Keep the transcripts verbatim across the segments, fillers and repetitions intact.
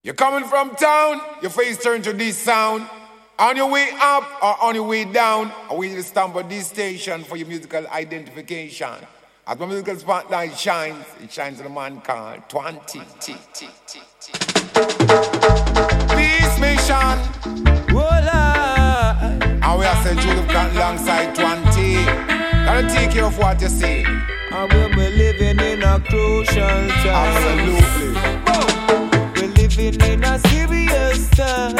You're coming from town, your face turn to this sound. On your way up or on your way down, I want you to stamp at this station for your musical identification. As my musical spotlight shines, it shines on a man called twenty. Peace mission. Voila. And we are saying Julius Cotton alongside twenty. Gotta take care of what you say. And we're living in a crucial time. Absolutely. We're living in a serious time.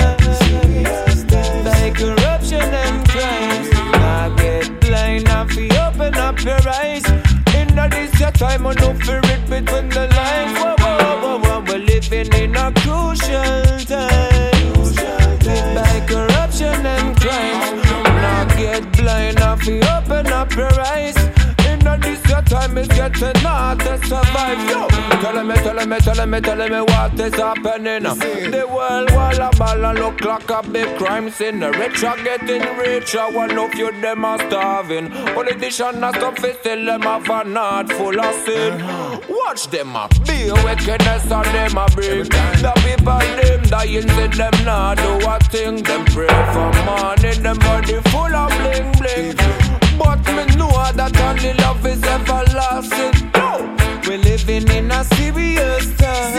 Like corruption and crime. Now get blind and fi open up your eyes. In this your time, I know fi read between the lines. Whoa, whoa, whoa, whoa. We're living in a crucial time. Like corruption and crime. Now get blind and fi open up your eyes. This your time is getting hard to survive. Yo, tell me, tell me, tell me, tell me what is happening. The world wall a ball and look like a big crime scene. The rich are getting richer, one of you them are starving. Politicians are stuff still them have a heart full of sin. Watch them up, be a wickedness and them a bring. The people them dying, see them not do a thing. Them pray for money, them body full of bling bling. But me know that only love is everlasting. No, we're living in a serious time.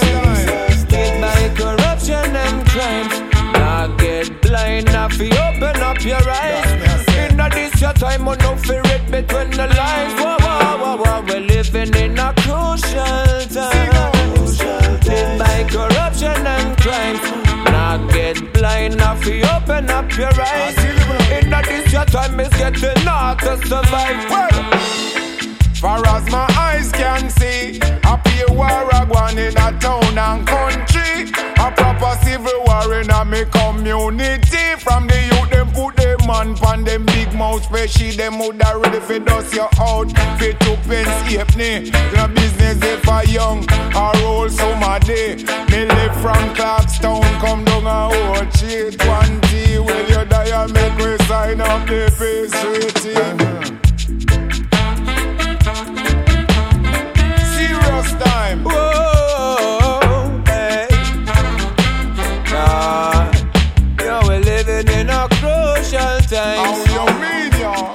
Hit by corruption and crime. Now get blind, now fi open up your eyes. In a this your time, I no fi read between the lines. Whoa, whoa, whoa, whoa. We're living in a crucial time. Hit by corruption and crime. Now get blind, now fi open up your eyes. In a this your time is getting hard to survive. Well, far as my eyes can see, a pure war a gone in a town and country. A proper civil war in a me community. From the youth them put them man pan them big mouth special. Them woulda ready fi dust you out. Fi two pence halfpenny. The business if a young a roll some a day. Me live from Clarkstown, come down a old shit twenty. Will you die and make we sign up the peace treaty? Time. Whoa, hey. Nah, yo, we're living in a crucial time. How you mean, yo?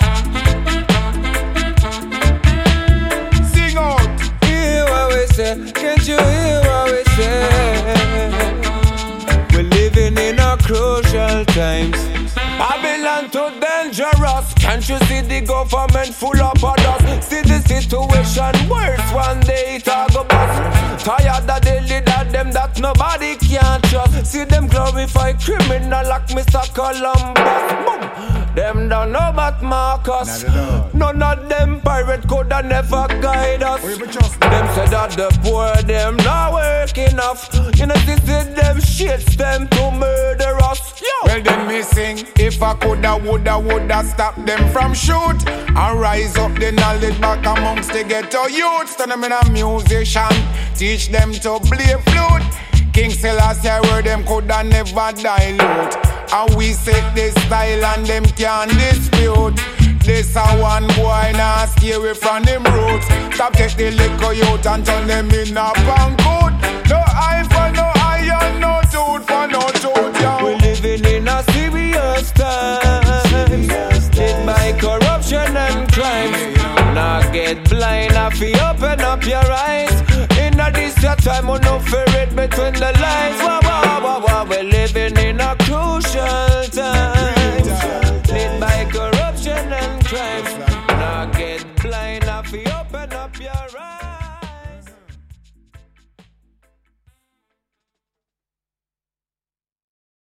Sing out. Hear what we say, can't you hear what we say? We're living in a crucial times. Babylon too dangerous. Can't you see the government full of others? See the situation worse one day it all go bust. Tired of the leader them that nobody can trust. See them glorify criminal like Mister Columbus. Boom. Them don't know about Marcus. None of them pirate could have never guide us. Them said that the poor them not work enough. You know this is them shits them to murder us. Yo. Well then me sing. If I coulda, woulda, woulda stop them from shoot and rise up the knowledge back amongst the ghetto youths. Turn them in a musician, teach them to play flute. King Selassie where them coulda never dilute. And we set this style and them can't dispute. This a one boy now stay away from them roots. Stop take the liquor youth and turn them in a banquet. No eye for no iron, no tooth for no tooth, yo. We're living in a serious time. Hit by corruption and crime. Now get blind, now fi open up your eyes. In a this your time, I no fi read between the lines. Whoa, whoa, whoa, whoa. We're living in a crucial time. Hit by corruption and crime. Now get blind, now fi open up your eyes.